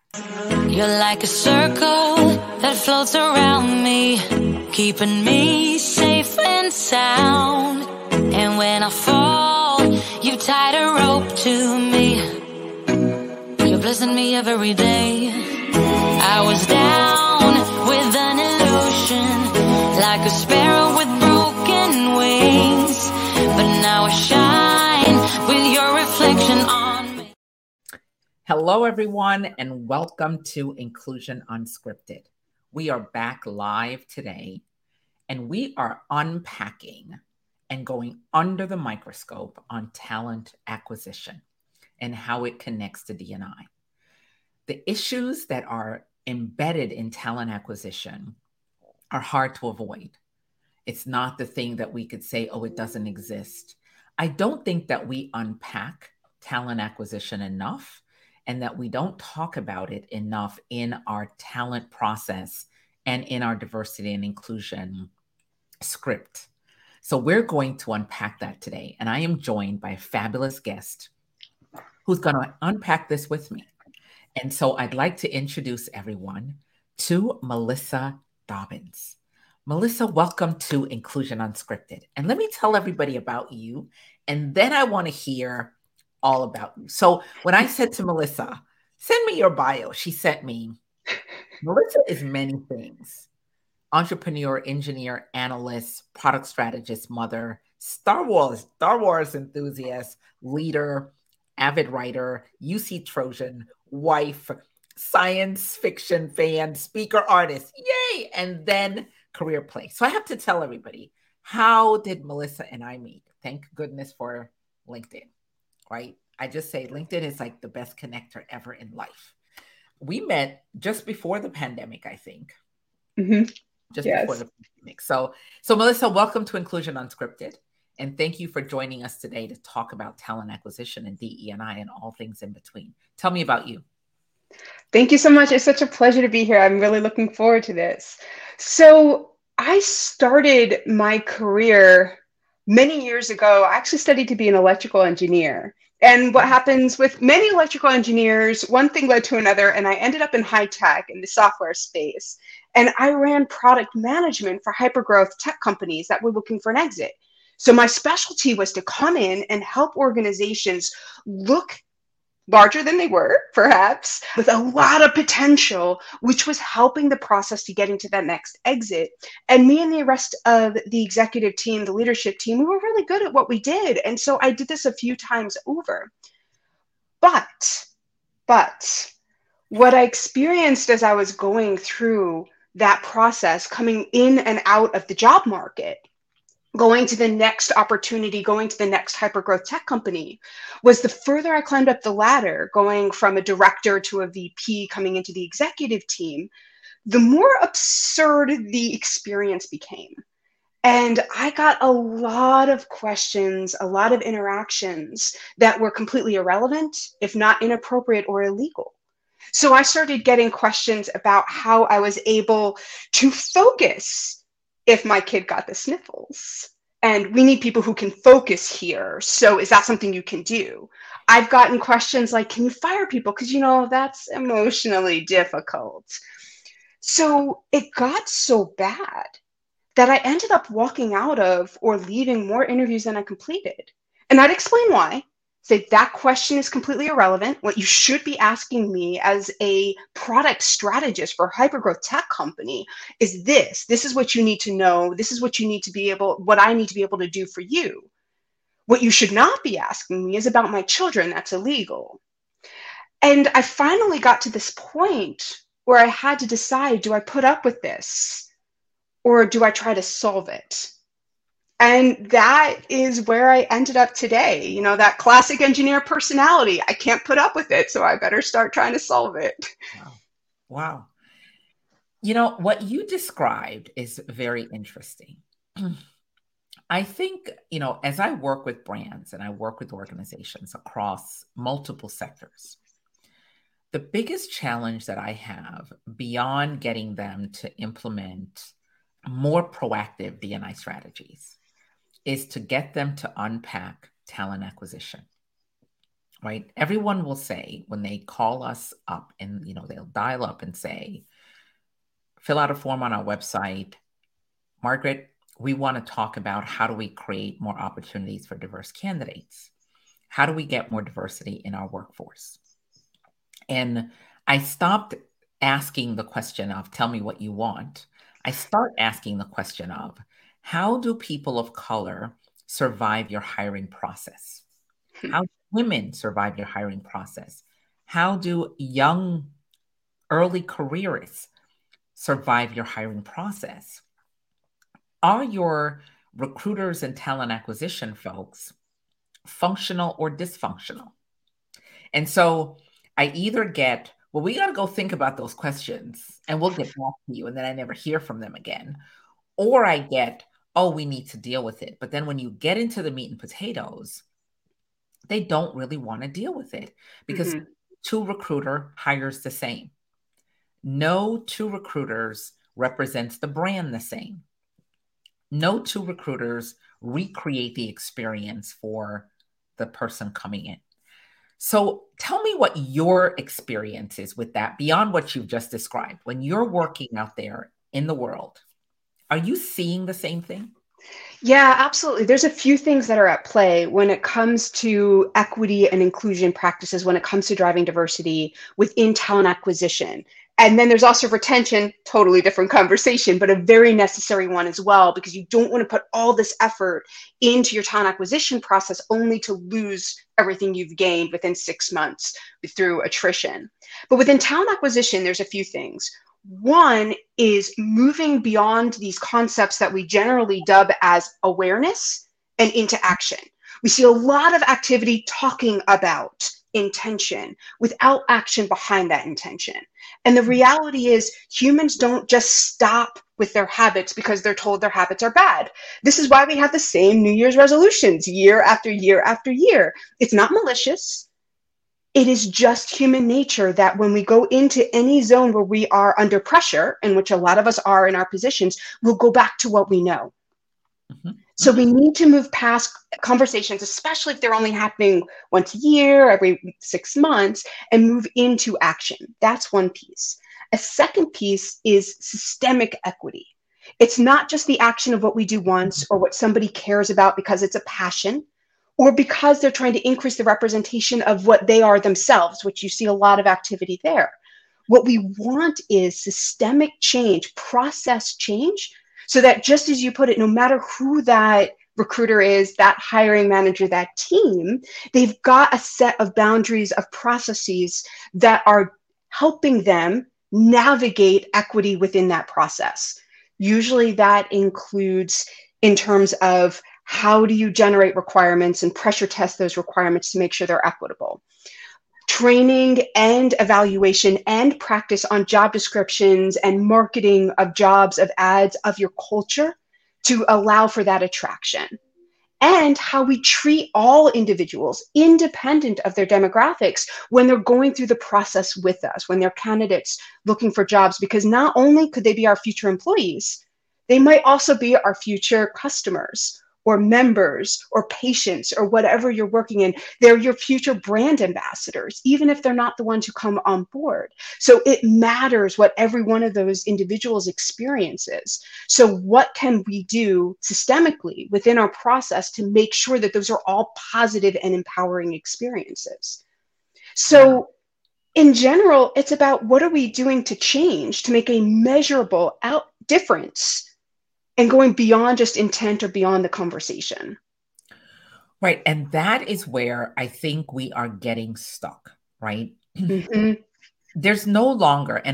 You're like a circle that floats around me, keeping me safe and sound. And when I fall, you tied a rope to me. You're blessing me every day. I was down with an illusion, like a sparrow with broken wings, but now I shine with your reflection on me. Hello, everyone, and welcome to Inclusion Unscripted. We are back live today, and we are unpacking and going under the microscope on talent acquisition and how it connects to D&I. The issues that are embedded in talent acquisition are hard to avoid. It's not the thing that we could say, oh, it doesn't exist. I don't think that we unpack talent acquisition enough, and that we don't talk about it enough in our talent process and in our diversity and inclusion script. So we're going to unpack that today. And I am joined by a fabulous guest who's going to unpack this with me. And so I'd like to introduce everyone to Melissa Dobbins. Melissa, welcome to Inclusion Unscripted. And let me tell everybody about you. And then I want to hear all about you. So when I said to Melissa, send me your bio, she sent me, Melissa is many things: entrepreneur, engineer, analyst, product strategist, mother, Star Wars enthusiast, leader, avid writer, UC Trojan, wife, science fiction fan, speaker, artist, yay! And then career play. So I have to tell everybody, how did Melissa and I meet? Thank goodness for LinkedIn. Right? I just say LinkedIn is like the best connector ever in life. We met just before the pandemic, I think. Mm-hmm. Before the pandemic. So Melissa, welcome to Inclusion Unscripted. And thank you for joining us today to talk about talent acquisition and DE&I and all things in between. Tell me about you. Thank you so much. It's such a pleasure to be here. I'm really looking forward to this. So I started my career many years ago. I actually studied to be an electrical engineer. And what happens with many electrical engineers, one thing led to another, and I ended up in high tech in the software space. And I ran product management for hypergrowth tech companies that were looking for an exit. So my specialty was to come in and help organizations look larger than they were, perhaps, with a lot of potential, which was helping the process to get into that next exit. And me and the rest of the executive team, the leadership team, we were really good at what we did. And so I did this a few times over. But what I experienced as I was going through that process, coming in and out of the job market, going to the next opportunity, going to the next hypergrowth tech company, was the further I climbed up the ladder, going from a director to a VP, coming into the executive team, the more absurd the experience became. And I got a lot of questions, a lot of interactions that were completely irrelevant, if not inappropriate or illegal. So I started getting questions about how I was able to focus if my kid got the sniffles. And we need people who can focus here. So is that something you can do? I've gotten questions like, can you fire people? Because, that's emotionally difficult. So it got so bad that I ended up walking out of or leaving more interviews than I completed. And I'd explain why. Say that question is completely irrelevant. What you should be asking me as a product strategist for a hypergrowth tech company is this. This is what you need to know. This is what you need to be what I need to be able to do for you. What you should not be asking me is about my children. That's illegal. And I finally got to this point where I had to decide, do I put up with this or do I try to solve it? And that is where I ended up today. That classic engineer personality. I can't put up with it, so I better start trying to solve it. Wow. What you described is very interesting. I think, as I work with brands and I work with organizations across multiple sectors, the biggest challenge that I have beyond getting them to implement more proactive D&I strategies is to get them to unpack talent acquisition. right? Everyone will say when they call us up and, they'll dial up and say, fill out a form on our website. Margaret, we want to talk about how do we create more opportunities for diverse candidates? How do we get more diversity in our workforce? And I stopped asking the question of, tell me what you want. I start asking the question of, how do people of color survive your hiring process? How do women survive your hiring process? How do young, early careerists survive your hiring process? Are your recruiters and talent acquisition folks functional or dysfunctional? And so I either get, well, we got to go think about those questions and we'll get back to you. And then I never hear from them again. Or I get, oh, we need to deal with it. But then when you get into the meat and potatoes, they don't really want to deal with it because two recruiter hires the same. No two recruiters represents the brand the same. No two recruiters recreate the experience for the person coming in. So tell me what your experience is with that beyond what you've just described. When you're working out there in the world, are you seeing the same thing? Yeah, absolutely. There's a few things that are at play when it comes to equity and inclusion practices, when it comes to driving diversity within talent acquisition. And then there's also retention, totally different conversation, but a very necessary one as well, because you don't want to put all this effort into your talent acquisition process only to lose everything you've gained within 6 months through attrition. But within talent acquisition, there's a few things. One is moving beyond these concepts that we generally dub as awareness and into action. We see a lot of activity talking about intention without action behind that intention. And the reality is humans don't just stop with their habits because they're told their habits are bad. This is why we have the same New Year's resolutions year after year after year. It's not malicious. It is just human nature that when we go into any zone where we are under pressure, in which a lot of us are in our positions, we'll go back to what we know. So we need to move past conversations, especially if they're only happening once a year, every 6 months, and move into action. That's one piece. A second piece is systemic equity. It's not just the action of what we do once or what somebody cares about because it's a passion, or because they're trying to increase the representation of what they are themselves, which you see a lot of activity there. What we want is systemic change, process change, so that just as you put it, no matter who that recruiter is, that hiring manager, that team, they've got a set of boundaries of processes that are helping them navigate equity within that process. Usually that includes in terms of how do you generate requirements and pressure test those requirements to make sure they're equitable. Training and evaluation and practice on job descriptions and marketing of jobs, of ads, of your culture to allow for that attraction. And how we treat all individuals, independent of their demographics, when they're going through the process with us, when they're candidates looking for jobs, because not only could they be our future employees, they might also be our future customers or members or patients or whatever you're working in. They're your future brand ambassadors, even if they're not the ones who come on board. So it matters what every one of those individuals experiences. So what can we do systemically within our process to make sure that those are all positive and empowering experiences? So in general, it's about what are we doing to change, to make a measurable difference, and going beyond just intent or beyond the conversation. Right. And that is where I think we are getting stuck, right? There's no longer, and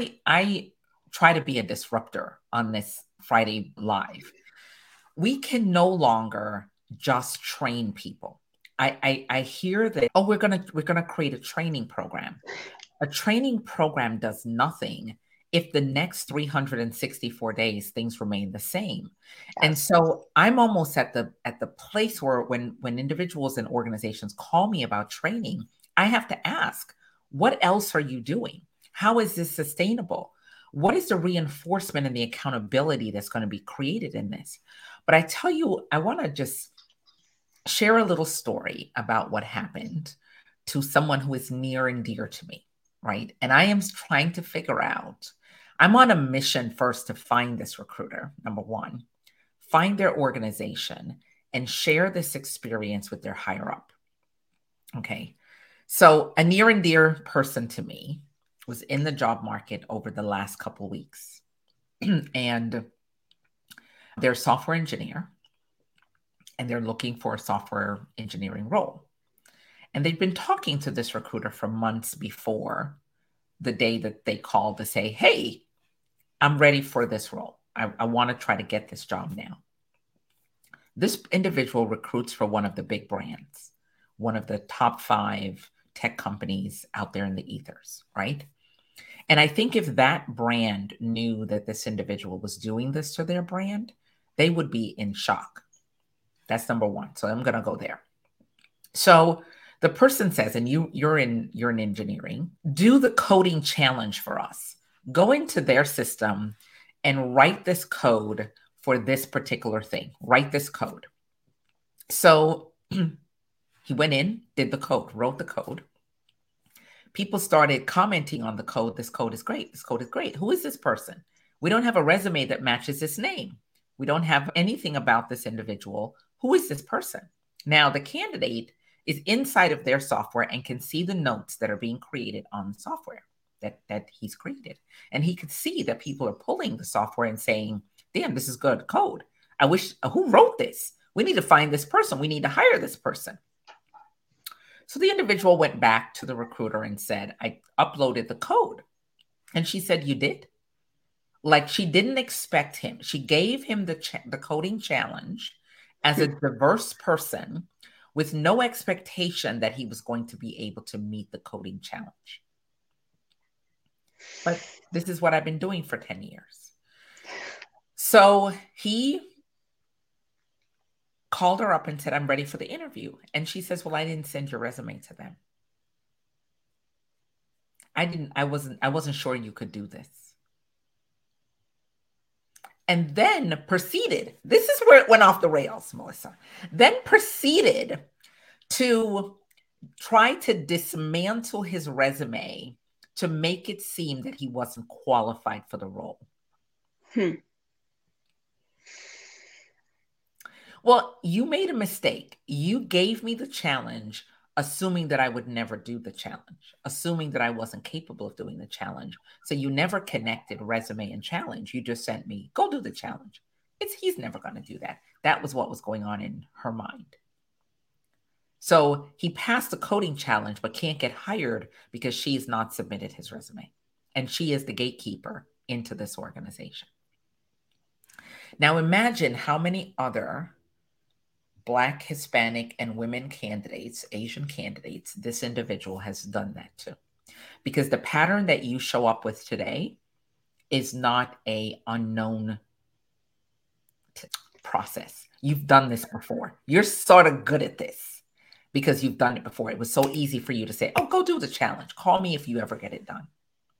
I try to be a disruptor on this Friday Live. We can no longer just train people. I hear that, oh, we're gonna create a training program. A training program does nothing if the next 364 days things remain the same. And so I'm almost at the place where when individuals and organizations call me about training, I have to ask, what else are you doing? How is this sustainable? What is the reinforcement and the accountability that's going to be created in this? But I tell you, I want to just share a little story about what happened to someone who is near and dear to me, right? And I am trying to figure out, I'm on a mission first to find this recruiter, number one, find their organization, and share this experience with their higher up. Okay. So a near and dear person to me was in the job market over the last couple of weeks. And they're a software engineer, and they're looking for a software engineering role. And they've been talking to this recruiter for months before the day that they called to say, hey, I'm ready for this role. I want to try to get this job now. This individual recruits for one of the big brands, one of the top 5 tech companies out there in the ethers, right? And I think if that brand knew that this individual was doing this to their brand, they would be in shock. That's number one. So I'm going to go there. So the person says, and you're in engineering, do the coding challenge for us. Go into their system and write this code for this particular thing. Write this code. So he went in, did the code, wrote the code. People started commenting on the code. This code is great. This code is great. Who is this person? We don't have a resume that matches this name. We don't have anything about this individual. Who is this person? Now, the candidate is inside of their software and can see the notes that are being created on the software that he's created. And he could see that people are pulling the software and saying, damn, this is good code. I wish, who wrote this? We need to find this person. We need to hire this person. So the individual went back to the recruiter and said, I uploaded the code. And she said, you did? Like, she didn't expect him. She gave him the coding challenge as a diverse person with no expectation that he was going to be able to meet the coding challenge. But this is what I've been doing for 10 years. So he called her up and said, I'm ready for the interview. And she says, well, I didn't send your resume to them. I wasn't sure you could do this. And then proceeded, this is where it went off the rails, Melissa, then proceeded to try to dismantle his resume to make it seem that he wasn't qualified for the role. Well, you made a mistake. You gave me the challenge, assuming that I would never do the challenge, assuming that I wasn't capable of doing the challenge. So you never connected resume and challenge. You just sent me, go do the challenge. He's never going to do that. That was what was going on in her mind. So he passed the coding challenge, but can't get hired because she's not submitted his resume. And she is the gatekeeper into this organization. Now imagine how many other Black, Hispanic, and women candidates, Asian candidates, this individual has done that to. Because the pattern that you show up with today is not an unknown process. You've done this before. You're sort of good at this because you've done it before. It was so easy for you to say, oh, go do the challenge. Call me if you ever get it done.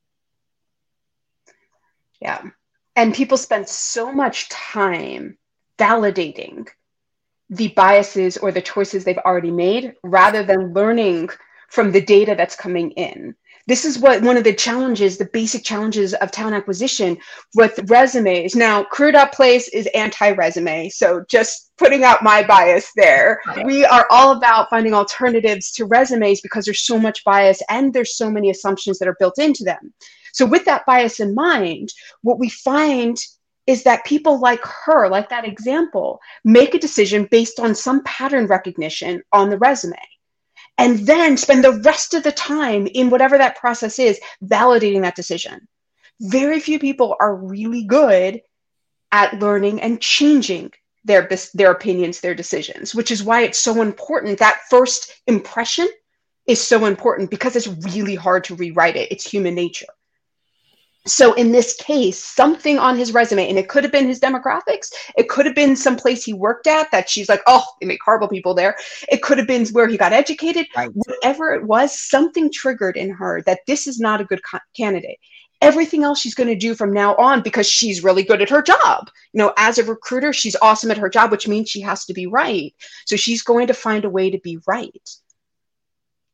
Yeah. And people spend so much time validating the biases or the choices they've already made rather than learning from the data that's coming in. This is what one of the challenges, the basic challenges of talent acquisition with resumes. Now, Career.place is anti-resume, so just putting out my bias there. We are all about finding alternatives to resumes because there's so much bias and there's so many assumptions that are built into them. So with that bias in mind, what we find is that people like her, like that example, make a decision based on some pattern recognition on the resume, and then spend the rest of the time in whatever that process is, validating that decision. Very few people are really good at learning and changing their opinions, their decisions, which is why it's so important. That first impression is so important because it's really hard to rewrite it. It's human nature. So in this case, something on his resume, and it could have been his demographics, it could have been some place he worked at that she's like, oh, they make horrible people there. It could have been where he got educated. Right. Whatever it was, something triggered in her that this is not a good candidate. Everything else she's going to do from now on, because she's really good at her job. You know, as a recruiter, she's awesome at her job, which means she has to be right. So she's going to find a way to be right.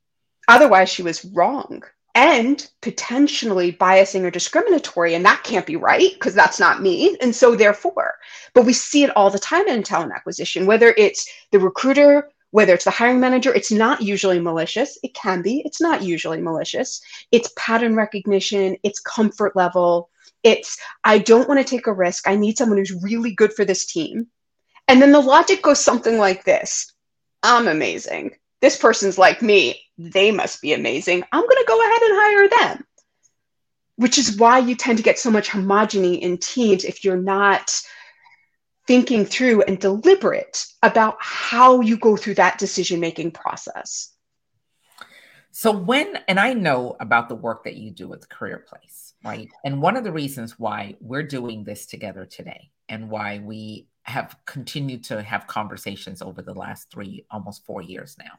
Otherwise, she was wrong and potentially biasing or discriminatory. And that can't be right because that's not me. And so therefore, but we see it all the time in talent acquisition, whether it's the recruiter, whether it's the hiring manager, it's not usually malicious. It can be, it's not usually malicious. It's pattern recognition, it's comfort level. It's, I don't want to take a risk. I need someone who's really good for this team. And then the logic goes something like this. I'm amazing. This person's like me. They must be amazing. I'm going to go ahead and hire them. Which is why you tend to get so much homogeny in teams if you're not thinking through and deliberate about how you go through that decision-making process. So and I know about the work that you do with Career Place, right? And one of the reasons why we're doing this together today and why we have continued to have conversations over the last almost 4 years now,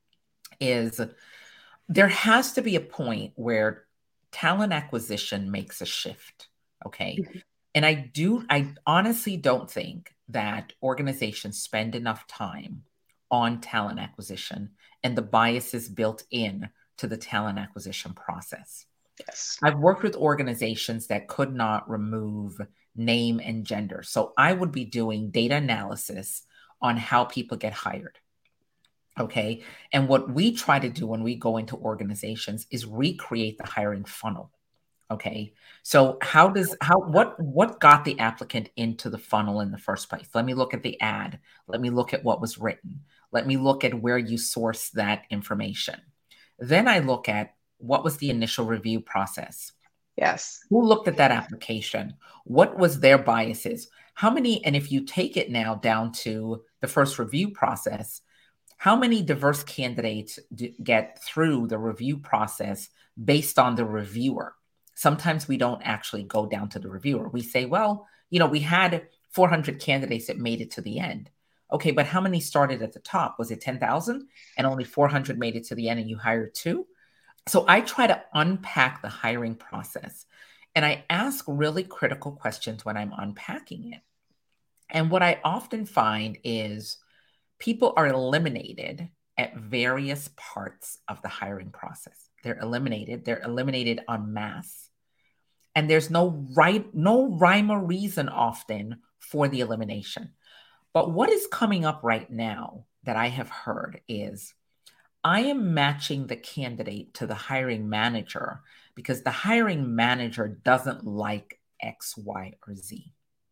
is there has to be a point where talent acquisition makes a shift, okay? Mm-hmm. And I honestly don't think that organizations spend enough time on talent acquisition and the biases built in to the talent acquisition process. Yes. I've worked with organizations that could not remove name and gender. So I would be doing data analysis on how people get hired. Okay. And what we try to do when we go into organizations is recreate the hiring funnel. Okay. So what got the applicant into the funnel in the first place? Let me look at the ad. Let me look at what was written. Let me look at where you source that information. Then I look at what was the initial review process. Yes. Who looked at that application? What was their biases? How many, and if you take it now down to the first review process, how many diverse candidates get through the review process based on the reviewer? Sometimes we don't actually go down to the reviewer. We say, well, we had 400 candidates that made it to the end. Okay, but how many started at the top? Was it 10,000 and only 400 made it to the end and you hired 2? So I try to unpack the hiring process and I ask really critical questions when I'm unpacking it. And what I often find is people are eliminated at various parts of the hiring process. They're eliminated en masse. And there's no rhyme or reason often for the elimination. But what is coming up right now that I have heard is I am matching the candidate to the hiring manager because the hiring manager doesn't like X, Y, or Z.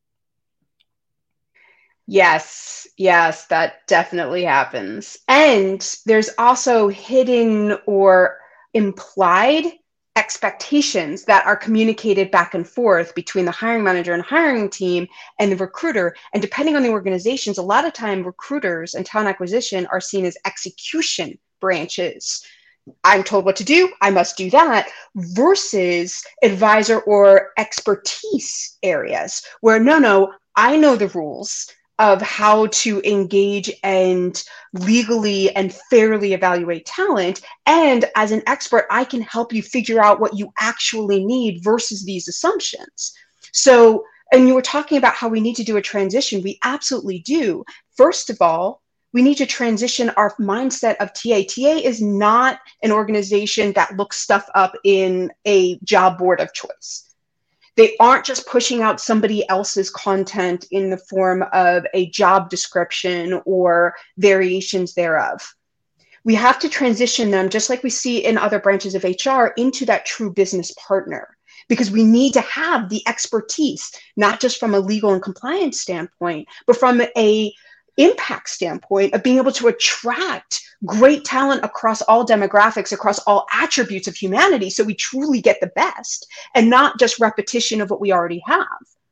Yes, that definitely happens. And there's also hidden or implied expectations that are communicated back and forth between the hiring manager and hiring team and the recruiter. And depending on the organizations, a lot of time recruiters and talent acquisition are seen as execution branches. I'm told what to do, I must do that, versus advisor or expertise areas where no, I know the rules of how to engage and legally and fairly evaluate talent. And as an expert, I can help you figure out what you actually need versus these assumptions. So, and you were talking about how we need to do a transition. We absolutely do. First of all, we need to transition our mindset of TA. TA is not an organization that looks stuff up in a job board of choice. They aren't just pushing out somebody else's content in the form of a job description or variations thereof. We have to transition them, just like we see in other branches of HR, into that true business partner, because we need to have the expertise, not just from a legal and compliance standpoint, but from a impact standpoint of being able to attract great talent across all demographics, across all attributes of humanity, so we truly get the best and not just repetition of what we already have.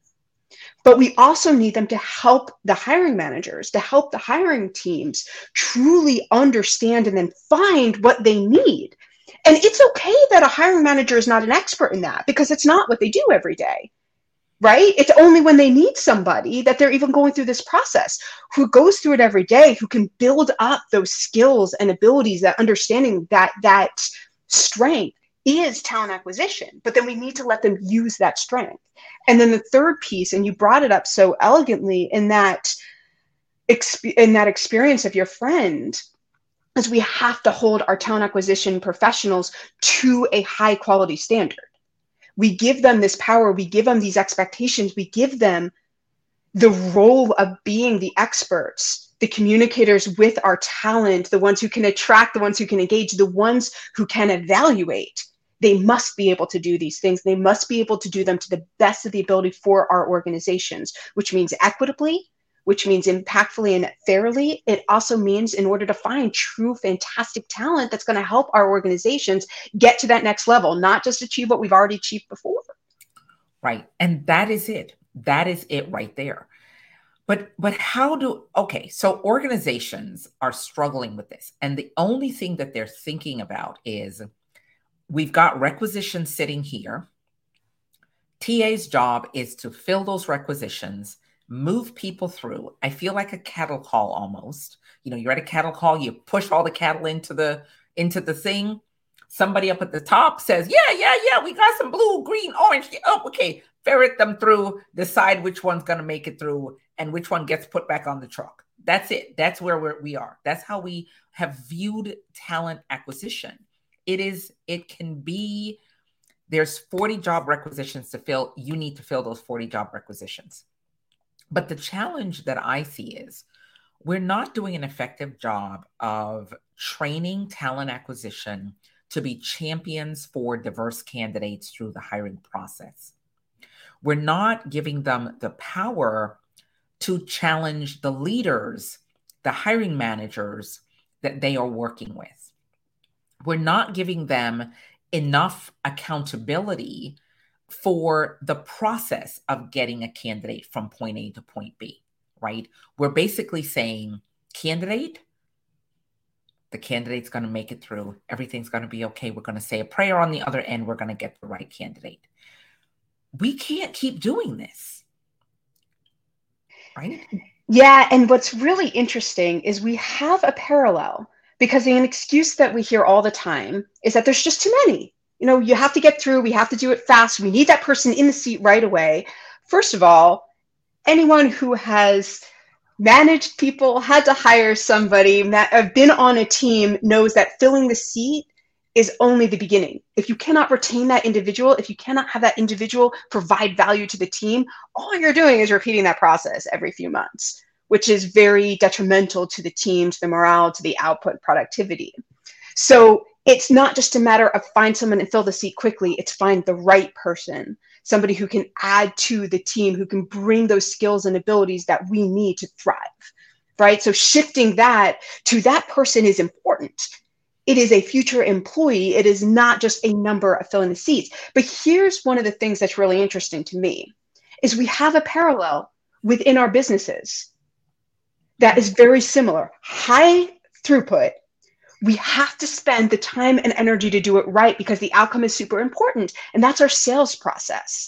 But we also need them to help the hiring managers, to help the hiring teams truly understand and then find what they need. And it's okay that a hiring manager is not an expert in that, because it's not what they do every day. Right? It's only when they need somebody that they're even going through this process, who goes through it every day, who can build up those skills and abilities, that understanding that strength is talent acquisition. But then we need to let them use that strength. And then the third piece, and you brought it up so elegantly in that experience of your friend, is we have to hold our talent acquisition professionals to a high quality standard. We give them this power, we give them these expectations, we give them the role of being the experts, the communicators with our talent, the ones who can attract, the ones who can engage, the ones who can evaluate. They must be able to do these things. They must be able to do them to the best of the ability for our organizations, which means equitably, which means impactfully and fairly. It also means in order to find true, fantastic talent that's going to help our organizations get to that next level, not just achieve what we've already achieved before. Right. And that is it. That is it right there. But so organizations are struggling with this. And the only thing that they're thinking about is we've got requisitions sitting here. TA's job is to fill those requisitions, move people through. I feel like a cattle call almost. You're at a cattle call, you push all the cattle into the thing. Somebody up at the top says, yeah, we got some blue, green, orange. Oh, okay. Ferret them through, decide which one's going to make it through and which one gets put back on the truck. That's it. That's where we are. That's how we have viewed talent acquisition. It can be, there's 40 job requisitions to fill. You need to fill those 40 job requisitions. But the challenge that I see is we're not doing an effective job of training talent acquisition to be champions for diverse candidates through the hiring process. We're not giving them the power to challenge the leaders, the hiring managers that they are working with. We're not giving them enough accountability for the process of getting a candidate from point A to point B, right? We're basically saying, the candidate's going to make it through. Everything's going to be okay. We're going to say a prayer on the other end. We're going to get the right candidate. We can't keep doing this, right? Yeah, and what's really interesting is we have a parallel, because an excuse that we hear all the time is that there's just too many. You have to get through, we have to do it fast, we need that person in the seat right away. First of all, anyone who has managed people, had to hire somebody, been on a team, knows that filling the seat is only the beginning. If you cannot retain that individual, if you cannot have that individual provide value to the team, all you're doing is repeating that process every few months, which is very detrimental to the team, to the morale, to the output, productivity. So it's not just a matter of find someone and fill the seat quickly, it's find the right person, somebody who can add to the team, who can bring those skills and abilities that we need to thrive, right? So shifting that to that person is important. It is a future employee. It is not just a number of filling the seats. But here's one of the things that's really interesting to me is we have a parallel within our businesses that is very similar. High throughput. We have to spend the time and energy to do it right because the outcome is super important. And that's our sales process.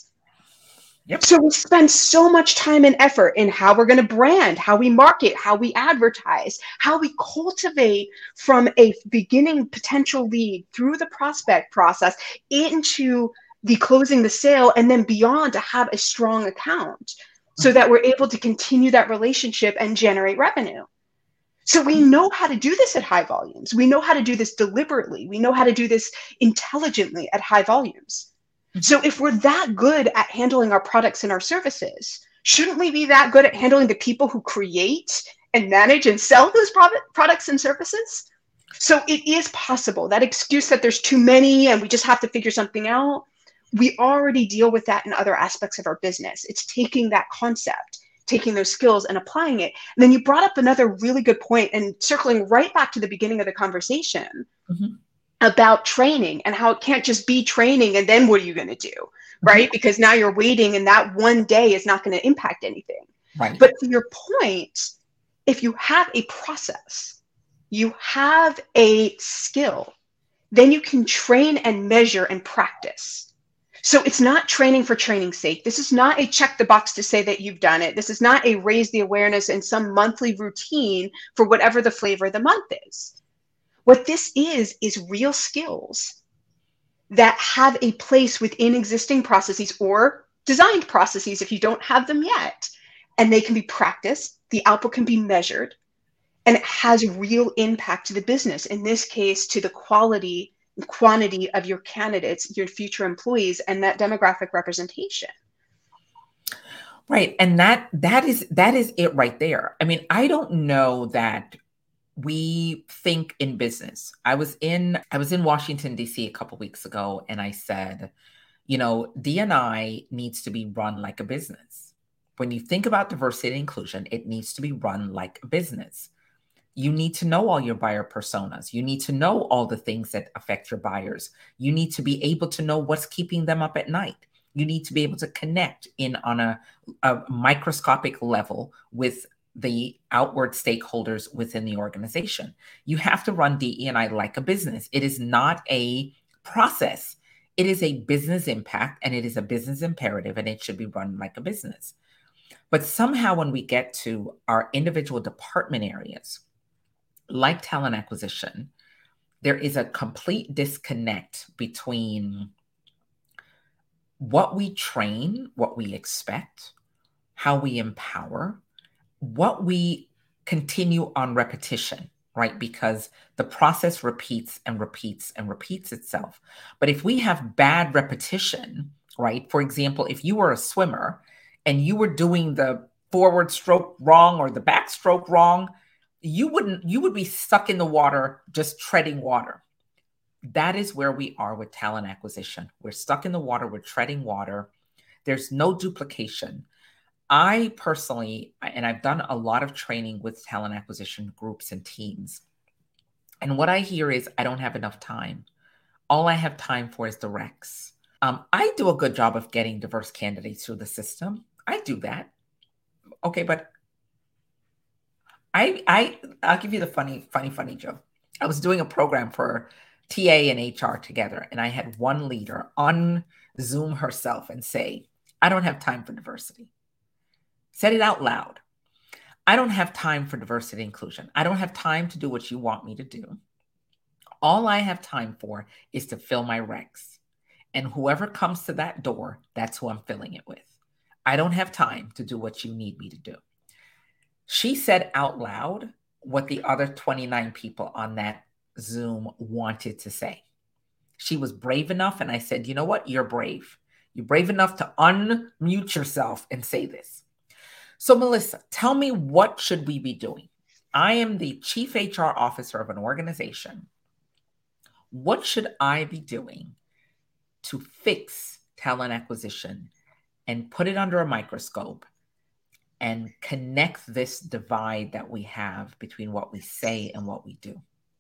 Yep. So we spend so much time and effort in how we're going to brand, how we market, how we advertise, how we cultivate from a beginning potential lead through the prospect process into the closing the sale and then beyond to have a strong account so that we're able to continue that relationship and generate revenue. So we know how to do this at high volumes. We know how to do this deliberately. We know how to do this intelligently at high volumes. So if we're that good at handling our products and our services, shouldn't we be that good at handling the people who create and manage and sell those products and services? So it is possible. That excuse that there's too many and we just have to figure something out, we already deal with that in other aspects of our business. It's taking that concept, taking those skills and applying it. And then you brought up another really good point and circling right back to the beginning of the conversation. Mm-hmm. About training and how it can't just be training and then what are you going to do, right? Mm-hmm. Because now you're waiting and that one day is not going to impact anything. Right. But to your point, if you have a process, you have a skill, then you can train and measure and practice. So it's not training for training's sake. This is not a check the box to say that you've done it. This is not a raise the awareness in some monthly routine for whatever the flavor of the month is. What this is real skills that have a place within existing processes or designed processes if you don't have them yet. And they can be practiced, the output can be measured, and it has real impact to the business. In this case, to the quality and quantity of your candidates, your future employees, and that demographic representation. Right. And that is it right there. I mean, I don't know that we think in business. I was in Washington, D.C. a couple weeks ago, and I said, you know, D&I needs to be run like a business. When you think about diversity and inclusion, it needs to be run like a business. You need to know all your buyer personas. You need to know all the things that affect your buyers. You need to be able to know what's keeping them up at night. You need to be able to connect in on a microscopic level with the outward stakeholders within the organization. You have to run DE&I like a business. It is not a process. It is a business impact, and it is a business imperative, and it should be run like a business. But somehow when we get to our individual department areas, like talent acquisition, there is a complete disconnect between what we train, what we expect, how we empower, what we continue on repetition, right? Because the process repeats and repeats and repeats itself. But if we have bad repetition, right? For example, if you were a swimmer and you were doing the forward stroke wrong or the backstroke wrong, you would be stuck in the water, just treading water. That is where we are with talent acquisition. We're stuck in the water, we're treading water. There's no duplication. I personally, and I've done a lot of training with talent acquisition groups and teams. And what I hear is, I don't have enough time. All I have time for is the recs. I do a good job of getting diverse candidates through the system. I do that. Okay, but I'll give you the funny joke. I was doing a program for TA and HR together, and I had one leader on Zoom herself and say, I don't have time for diversity. Said it out loud. I don't have time for diversity and inclusion. I don't have time to do what you want me to do. All I have time for is to fill my recs. And whoever comes to that door, that's who I'm filling it with. I don't have time to do what you need me to do. She said out loud what the other 29 people on that Zoom wanted to say. She was brave enough, and I said, you know what? You're brave. You're brave enough to unmute yourself and say this. So Melissa, tell me, what should we be doing? I am the chief HR officer of an organization. What should I be doing to fix talent acquisition and put it under a microscope and connect this divide that we have between what we say and what we do?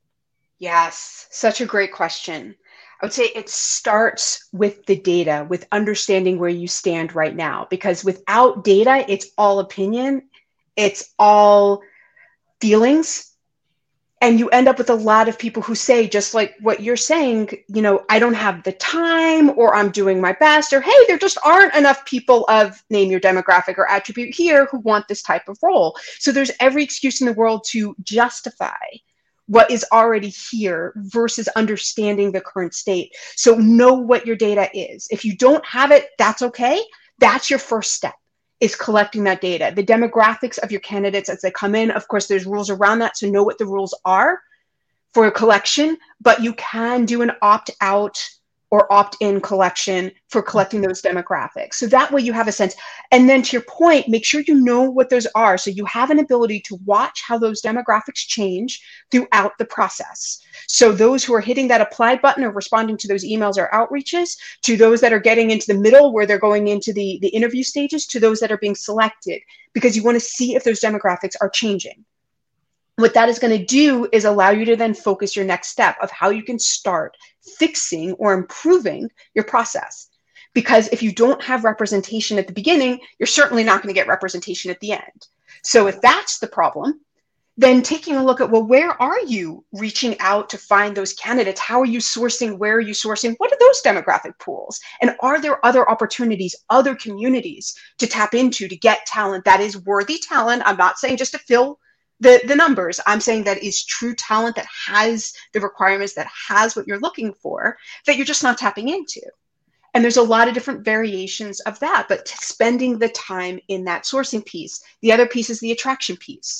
Yes, such a great question. I would say it starts with the data, with understanding where you stand right now, because without data, it's all opinion, it's all feelings. And you end up with a lot of people who say, just like what you're saying, you know, I don't have the time, or I'm doing my best, or hey, there just aren't enough people of name your demographic or attribute here who want this type of role. So there's every excuse in the world to justify what is already here versus understanding the current state. So know what your data is. If you don't have it, that's okay. That's your first step, is collecting that data. The demographics of your candidates as they come in, of course, there's rules around that, so know what the rules are for a collection, but you can do an opt-out or opt-in collection for collecting those demographics. So that way you have a sense. And then to your point, make sure you know what those are, so you have an ability to watch how those demographics change throughout the process. So those who are hitting that apply button or responding to those emails or outreaches, to those that are getting into the middle where they're going into the interview stages, to those that are being selected, because you want to see if those demographics are changing. What that is going to do is allow you to then focus your next step of how you can start fixing or improving your process. Because if you don't have representation at the beginning, you're certainly not going to get representation at the end. So if that's the problem, then taking a look at, well, where are you reaching out to find those candidates? How are you sourcing? Where are you sourcing? What are those demographic pools? And are there other opportunities, other communities to tap into to get talent that is worthy talent? I'm not saying just to fill the numbers. I'm saying that is true talent that has the requirements, that has what you're looking for, that you're just not tapping into. And there's a lot of different variations of that, but spending the time in that sourcing piece. The other piece is the attraction piece.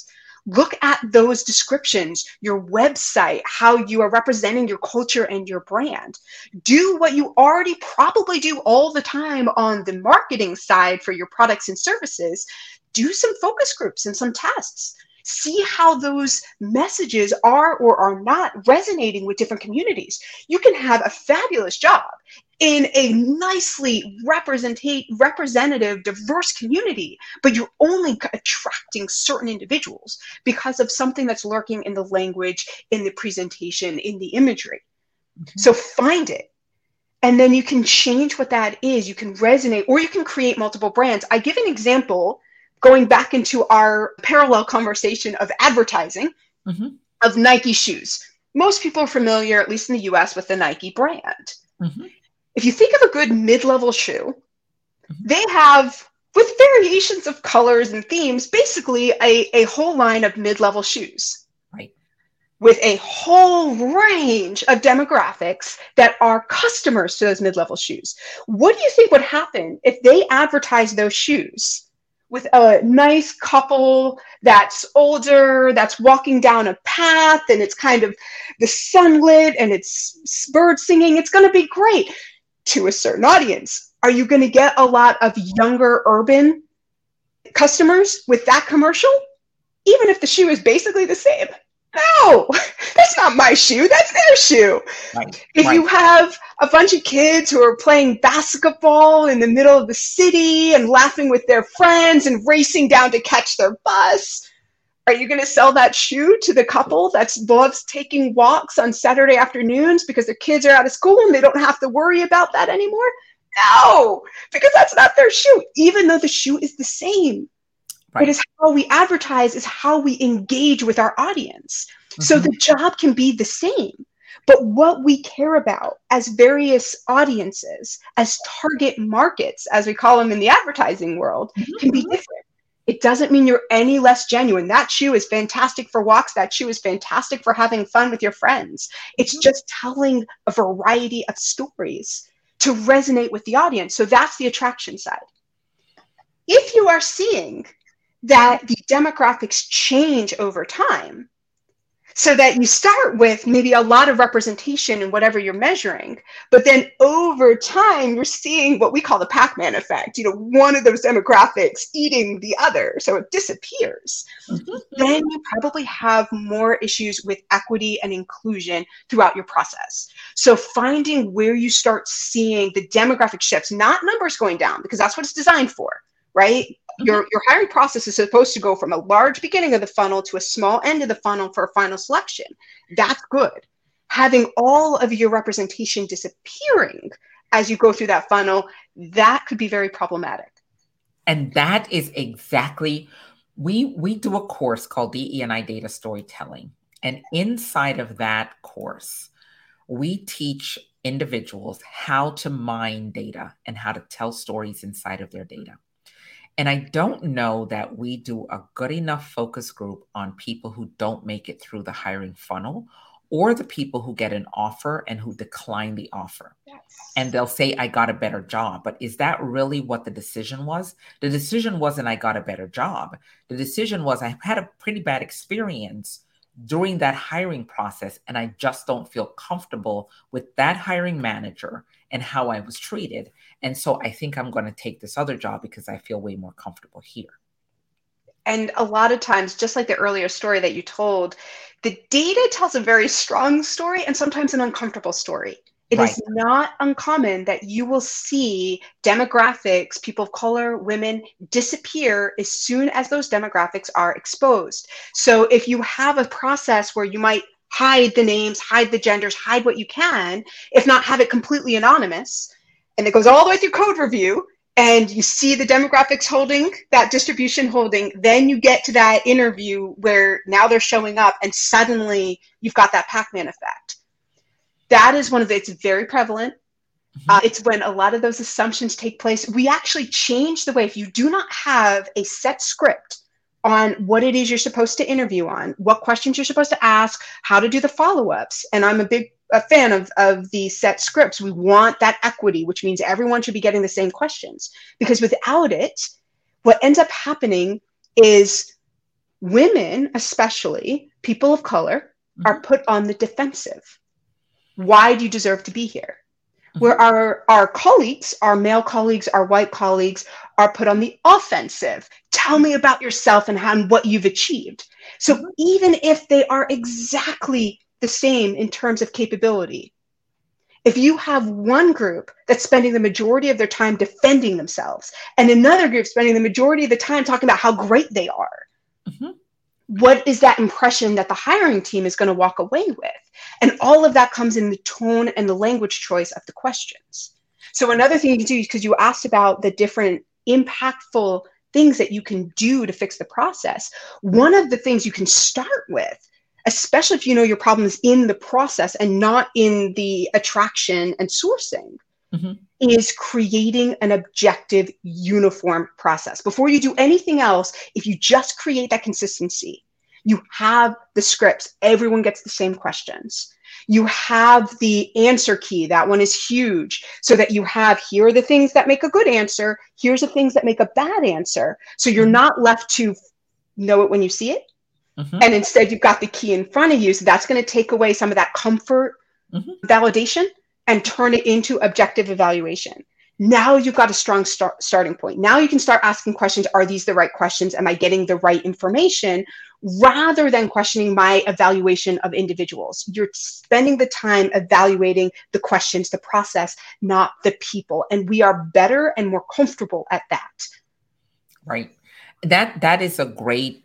Look at those descriptions, your website, how you are representing your culture and your brand. Do what you already probably do all the time on the marketing side for your products and services. Do some focus groups and some tests. See how those messages are or are not resonating with different communities. You can have a fabulous job in a nicely representative, diverse community, but you're only attracting certain individuals because of something that's lurking in the language, in the presentation, in the imagery. Mm-hmm. So find it. And then you can change what that is. You can resonate, or you can create multiple brands. I give an example going back into our parallel conversation of advertising, mm-hmm. of Nike shoes. Most people are familiar, at least in the US, with the Nike brand. Mm-hmm. If you think of a good mid-level shoe, mm-hmm. they have, with variations of colors and themes, basically a whole line of mid-level shoes. Right. With a whole range of demographics that are customers to those mid-level shoes. What do you think would happen if they advertised those shoes with a nice couple that's older, that's walking down a path, and it's kind of the sunlit and it's bird singing? It's going to be great to a certain audience. Are you going to get a lot of younger urban customers with that commercial? Even if the shoe is basically the same? No, that's not my shoe. That's their shoe. Right. If you have a bunch of kids who are playing basketball in the middle of the city and laughing with their friends and racing down to catch their bus, are you going to sell that shoe to the couple that loves taking walks on Saturday afternoons because their kids are out of school and they don't have to worry about that anymore? No, because that's not their shoe, even though the shoe is the same. Right. It is how we advertise, is how we engage with our audience. Mm-hmm. So the job can be the same, but what we care about as various audiences, as target markets, as we call them in the advertising world, mm-hmm. can be different. It doesn't mean you're any less genuine. That shoe is fantastic for walks. That shoe is fantastic for having fun with your friends. It's mm-hmm. just telling a variety of stories to resonate with the audience. So that's the attraction side. If you are seeing that the demographics change over time, so that you start with maybe a lot of representation in whatever you're measuring, but then over time, you're seeing what we call the Pac-Man effect, one of those demographics eating the other, so it disappears. Mm-hmm. Then you probably have more issues with equity and inclusion throughout your process. So finding where you start seeing the demographic shifts, not numbers going down, because that's what it's designed for, right? Mm-hmm. Your hiring process is supposed to go from a large beginning of the funnel to a small end of the funnel for a final selection. That's good. Having all of your representation disappearing as you go through that funnel, that could be very problematic. And that is exactly, we do a course called DE&I Data Storytelling. And inside of that course, we teach individuals how to mine data and how to tell stories inside of their data. And I don't know that we do a good enough focus group on people who don't make it through the hiring funnel, or the people who get an offer and who decline the offer. Yes. And they'll say, I got a better job. But is that really what the decision was? The decision wasn't I got a better job. The decision was I had a pretty bad experience during that hiring process, and I just don't feel comfortable with that hiring manager and how I was treated. And so I think I'm going to take this other job because I feel way more comfortable here. And a lot of times, just like the earlier story that you told, the data tells a very strong story and sometimes an uncomfortable story. It right. is not uncommon that you will see demographics, people of color, women, disappear as soon as those demographics are exposed. So if you have a process where you might hide the names, hide the genders, hide what you can, if not have it completely anonymous, and it goes all the way through code review, and you see the demographics holding, that distribution holding, then you get to that interview where now they're showing up and suddenly you've got that Pac-Man effect. That is it's very prevalent. Mm-hmm. It's when a lot of those assumptions take place. We actually change the way, if you do not have a set script on what it is you're supposed to interview on, what questions you're supposed to ask, how to do the follow-ups. And I'm a fan of the set scripts. We want that equity, which means everyone should be getting the same questions. Because without it, what ends up happening is Women, especially people of color, are put on the defensive. Why do you deserve to be here? Where our colleagues, our male colleagues, our white colleagues are put on the offensive. Tell me about yourself and what you've achieved. So even if they are exactly the same in terms of capability, if you have one group that's spending the majority of their time defending themselves and another group spending the majority of the time talking about how great they are, what is that impression that the hiring team is going to walk away with? And all of that comes in the tone and the language choice of the questions. So another thing you can do, because you asked about the different impactful things that you can do to fix the process, one of the things you can start with, especially if you know your problem is in the process and not in the attraction and sourcing, is creating an objective, uniform process. Before you do anything else, if you just create that consistency, you have the scripts, everyone gets the same questions. You have the answer key, that one is huge, so that you have, here are the things that make a good answer, here's the things that make a bad answer. So you're not left to know it when you see it. And instead you've got the key in front of you. So that's going to take away some of that comfort validation and turn it into objective evaluation. Now you've got a strong starting point. Now you can start asking questions. Are these the right questions? Am I getting the right information? Rather than questioning my evaluation of individuals. You're spending the time evaluating the questions, the process, not the people. And we are better and more comfortable at that. Right. That is a great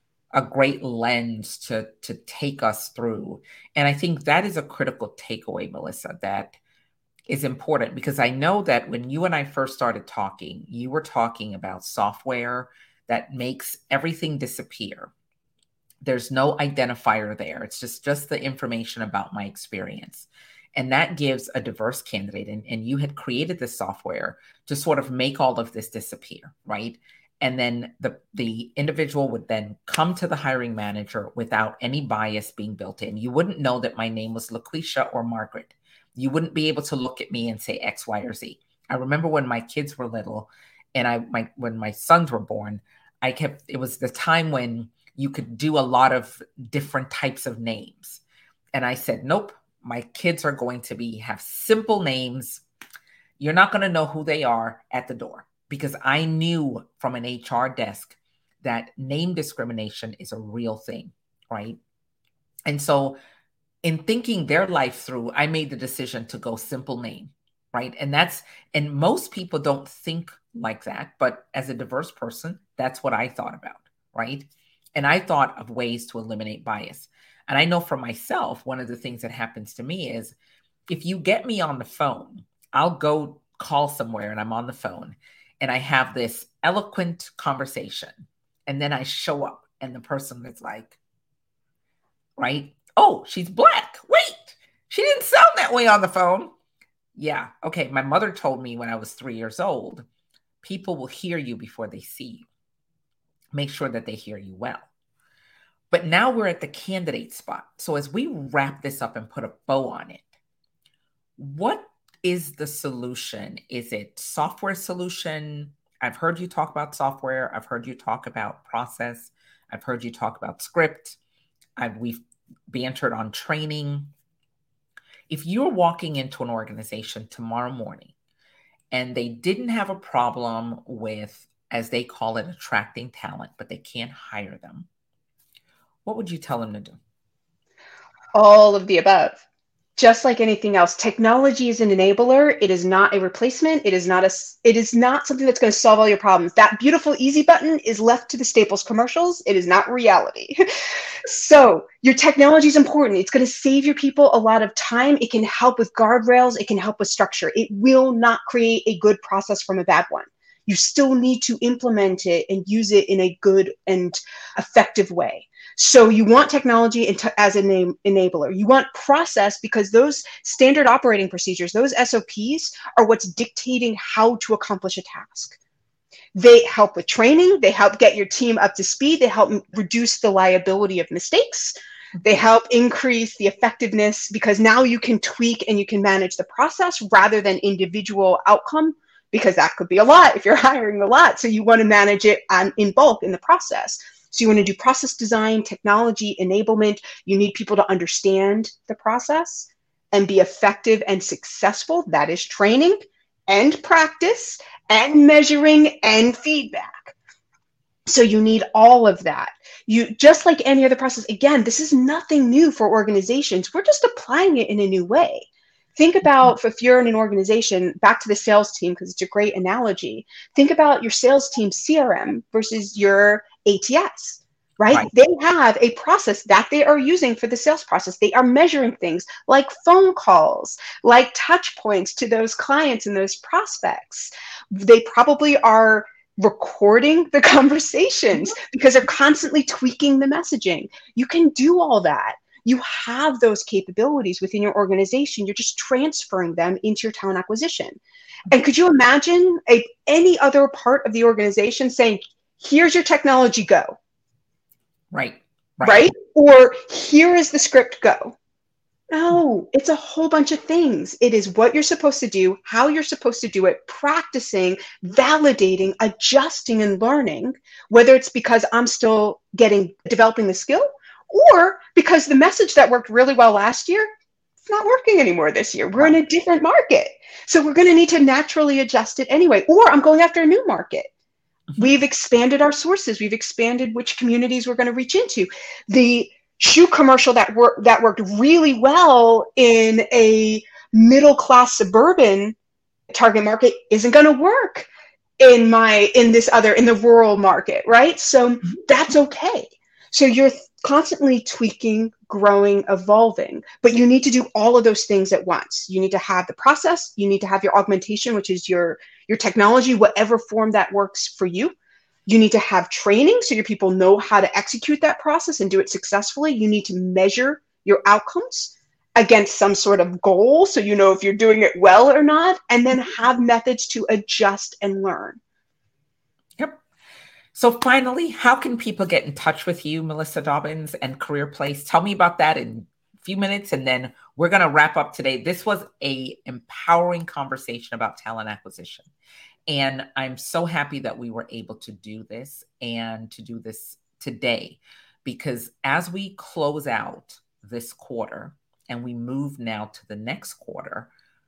lens to take us through. And I think that is a critical takeaway, Melissa, that is important, because I know that when you and I first started talking, you were talking about software that makes everything disappear. There's no identifier there. It's just the information about my experience. And that gives a diverse candidate. And you had created this software to sort of make all of this disappear, right? And then the individual would then come to the hiring manager without any bias being built in. You wouldn't know that my name was LaQuisha or Margaret. You wouldn't be able to look at me and say X, Y, or Z. I remember when my kids were little and when my sons were born, it was the time when you could do a lot of different types of names. And I said, nope, my kids are going to have simple names. You're not going to know who they are at the door. Because I knew from an HR desk that name discrimination is a real thing, right? And so in thinking their life through, I made the decision to go simple name, right? And most people don't think like that, but as a diverse person, that's what I thought about, right? And I thought of ways to eliminate bias. And I know for myself, one of the things that happens to me is if you get me on the phone, I'll go call somewhere and I'm on the phone and I have this eloquent conversation. And then I show up and the person is like, right? Oh, she's Black. Wait, she didn't sound that way on the phone. Yeah. Okay. My mother told me when I was 3 years old, people will hear you before they see you. Make sure that they hear you well. But now we're at the candidate spot. So as we wrap this up and put a bow on it, what is the solution? Is it software solution? I've heard you talk about software. I've heard you talk about process. I've heard you talk about script. We've bantered on training. If you're walking into an organization tomorrow morning and they didn't have a problem with, as they call it, attracting talent, but they can't hire them, what would you tell them to do? All of the above. Just like anything else, technology is an enabler. It is not a replacement. It is not something that's going to solve all your problems. That beautiful easy button is left to the Staples commercials. It is not reality. So your technology is important. It's going to save your people a lot of time. It can help with guardrails. It can help with structure. It will not create a good process from a bad one. You still need to implement it and use it in a good and effective way. So you want technology as an enabler. You want process because those standard operating procedures, those SOPs, are what's dictating how to accomplish a task. They help with training. They help get your team up to speed. They help reduce the liability of mistakes. They help increase the effectiveness because now you can tweak and you can manage the process rather than individual outcome, because that could be a lot if you're hiring a lot. So you want to manage it in bulk in the process. So you want to do process design, technology, enablement. You need people to understand the process and be effective and successful. That is training and practice and measuring and feedback. So you need all of that. You, just like any other process, again, this is nothing new for organizations. We're just applying it in a new way. Think about, if you're in an organization, back to the sales team, because it's a great analogy. Think about your sales team's CRM versus your ATS, right? They have a process that they are using for the sales process. They are measuring things like phone calls, like touch points to those clients and those prospects. They probably are recording the conversations because they're constantly tweaking the messaging. You can do all that. You have those capabilities within your organization. You're just transferring them into your talent acquisition. And could you imagine any other part of the organization saying, here's your technology, go? Right? Or here is the script, go. No, it's a whole bunch of things. It is what you're supposed to do, how you're supposed to do it, practicing, validating, adjusting, and learning, whether it's because I'm still developing the skill, or because the message that worked really well last year, it's not working anymore this year. We're in a different market. So we're going to need to naturally adjust it anyway. Or I'm going after a new market. We've expanded our sources. We've expanded which communities we're going to reach into. The shoe commercial that worked really well in a middle-class suburban target market isn't going to work in the rural market, right? So that's okay. So you're constantly tweaking, growing, evolving, but you need to do all of those things at once. You need to have the process, you need to have your augmentation, which is your technology, whatever form that works for you. You need to have training so your people know how to execute that process and do it successfully. You need to measure your outcomes against some sort of goal so you know if you're doing it well or not, and then have methods to adjust and learn. Yep. So finally, how can people get in touch with you, Melissa Dobbins, and CareerPlace? Tell me about that in a few minutes, and then we're going to wrap up today. This was an empowering conversation about talent acquisition. And I'm so happy that we were able to do this and to do this today, because as we close out this quarter and we move now to the next quarter,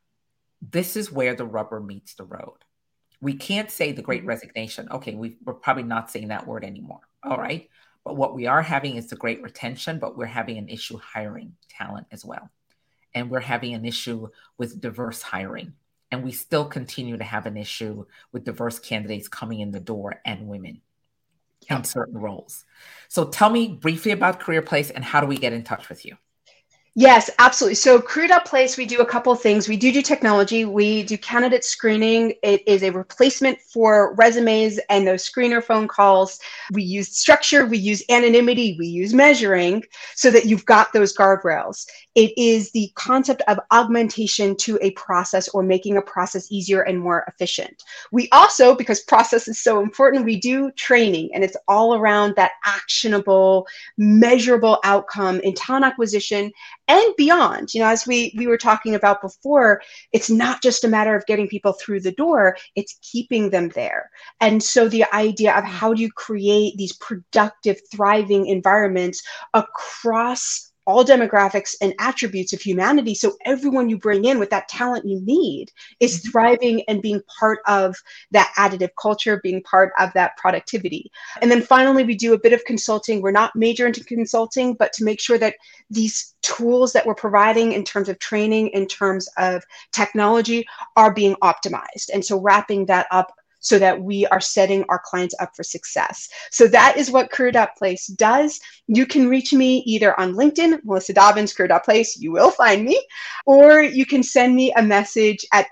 this is where the rubber meets the road. We can't say the great resignation. Okay, we're probably not saying that word anymore. All right. But what we are having is the great retention, but we're having an issue hiring talent as well. And we're having an issue with diverse hiring. And we still continue to have an issue with diverse candidates coming in the door and women in certain roles. So tell me briefly about CareerPlace and how do we get in touch with you? Yes, absolutely. So Career.place, we do a couple of things. We do technology. We do candidate screening. It is a replacement for resumes and those screener phone calls. We use structure, we use anonymity, we use measuring so that you've got those guardrails. It is the concept of augmentation to a process or making a process easier and more efficient. We also, because process is so important, we do training, and it's all around that actionable, measurable outcome in talent acquisition and beyond. You know, as we were talking about before, it's not just a matter of getting people through the door, it's keeping them there. And so the idea of how do you create these productive, thriving environments across all demographics and attributes of humanity, so everyone you bring in with that talent you need is thriving and being part of that additive culture, being part of that productivity. And then finally, we do a bit of consulting. We're not major into consulting, but to make sure that these tools that we're providing in terms of training, in terms of technology, are being optimized. And so wrapping that up so that we are setting our clients up for success. So that is what Career.place does. You can reach me either on LinkedIn, Melissa Dobbins, Career.place, you will find me, or you can send me a message at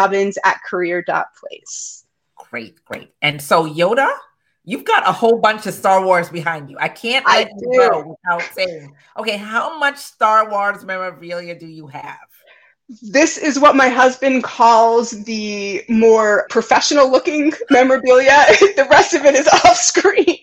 mdobbins@career.place. Great. And so Yoda, you've got a whole bunch of Star Wars behind you. I can't let you go without saying, okay, how much Star Wars memorabilia do you have? This is what my husband calls the more professional looking memorabilia. The rest of it is off screen.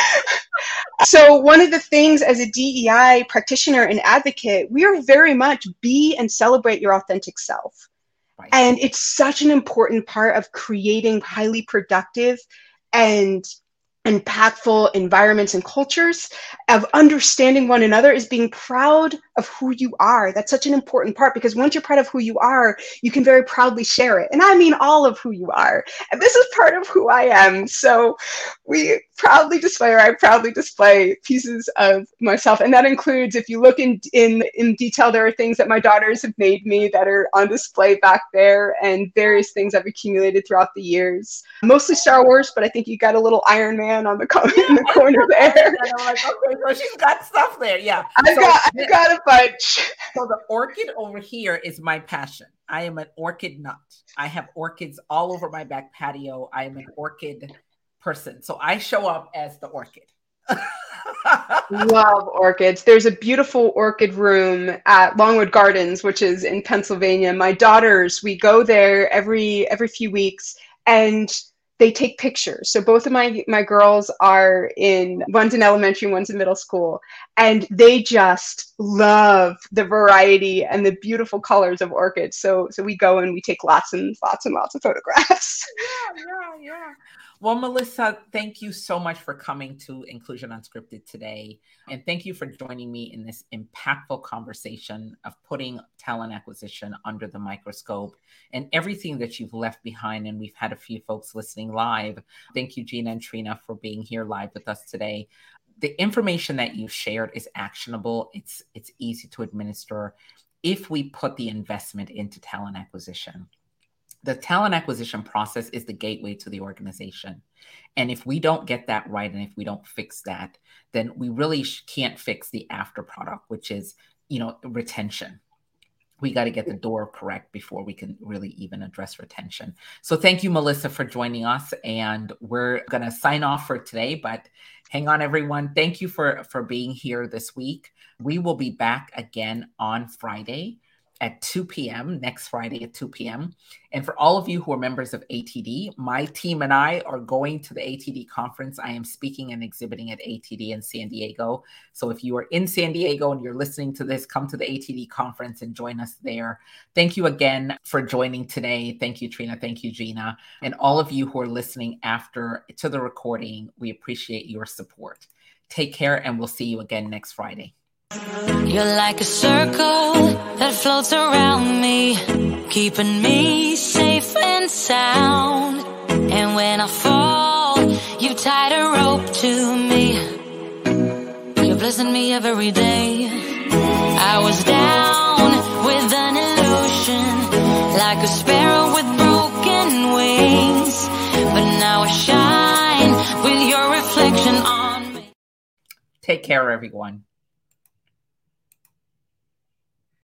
So one of the things as a DEI practitioner and advocate, we are very much be and celebrate your authentic self. Right. And it's such an important part of creating highly productive and impactful environments and cultures, of understanding one another, is being proud of who you are. That's such an important part, because once you're proud of who you are, you can very proudly share it. And I mean all of who you are. And this is part of who I am. So I proudly display pieces of myself. And that includes, if you look in detail, there are things that my daughters have made me that are on display back there, and various things I've accumulated throughout the years. Mostly Star Wars, but I think you got a little Iron Man on in the corner there. And I'm like, okay, so she's got stuff there. Yeah. I've got a bunch. So the orchid over here is my passion. I am an orchid nut. I have orchids all over my back patio. I am an orchid person. So I show up as the orchid. Love orchids. There's a beautiful orchid room at Longwood Gardens, which is in Pennsylvania. My daughters, we go there every few weeks, and they take pictures. So both of my girls are one's in elementary, one's in middle school, and they just love the variety and the beautiful colors of orchids. So we go and we take lots and lots and lots of photographs. Yeah. Well, Melissa, thank you so much for coming to Inclusion Unscripted today. And thank you for joining me in this impactful conversation of putting talent acquisition under the microscope and everything that you've left behind. And we've had a few folks listening live. Thank you, Gina and Trina, for being here live with us today. The information that you've shared is actionable. It's easy to administer if we put the investment into talent acquisition. The talent acquisition process is the gateway to the organization. And if we don't get that right, and if we don't fix that, then we really can't fix the after product, which is, retention. We got to get the door correct before we can really even address retention. So thank you, Melissa, for joining us. And we're going to sign off for today, but hang on, everyone. Thank you for being here this week. We will be back again on Friday at 2 p.m., next Friday at 2 p.m. And for all of you who are members of ATD, my team and I are going to the ATD conference. I am speaking and exhibiting at ATD in San Diego. So if you are in San Diego and you're listening to this, come to the ATD conference and join us there. Thank you again for joining today. Thank you, Trina. Thank you, Gina. And all of you who are listening after to the recording, we appreciate your support. Take care, and we'll see you again next Friday. You're like a circle that floats around me, keeping me safe and sound. And when I fall, you tied a rope to me. You're blessing me every day. I was down with an illusion, like a sparrow with broken wings, but now I shine with your reflection on me. Take care, everyone.